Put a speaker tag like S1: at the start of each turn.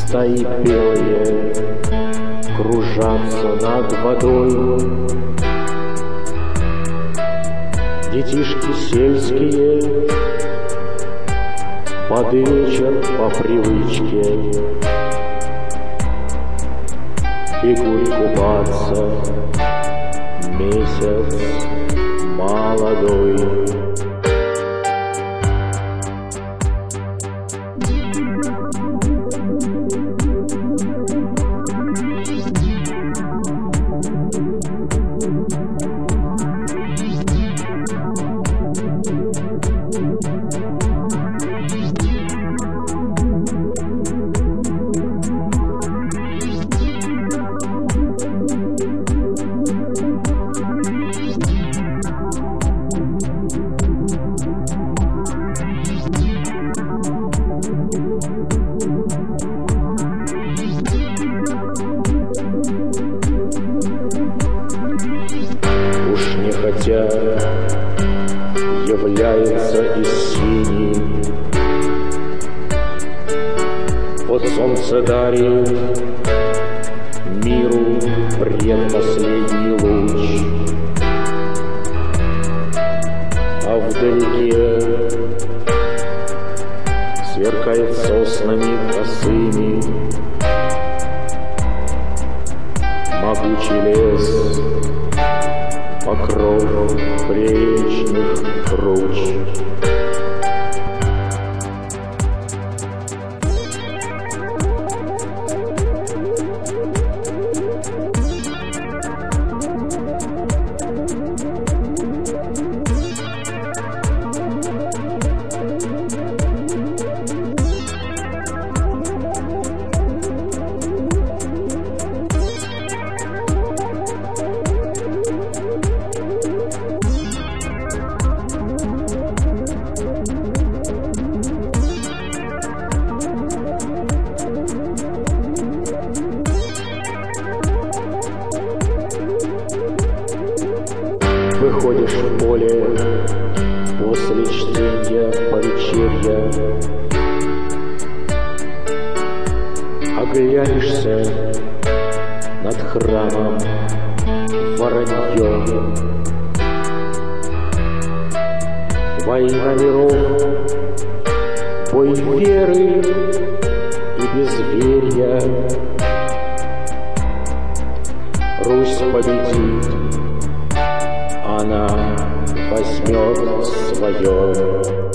S1: стаи белые кружатся над водой. Детишки сельские под вечер по привычке бегут купаться, месяц молодой. Хотя является и синий, от солнца дарит миру предпоследний луч, а вдалеке сверкает соснами косыми могучий лес, покров приречных круч. Выходишь в поле после чтения повечерья, оглянешься над храмом воронье. Война миров, бой веры и безверия. Русь победит, она возьмет свое.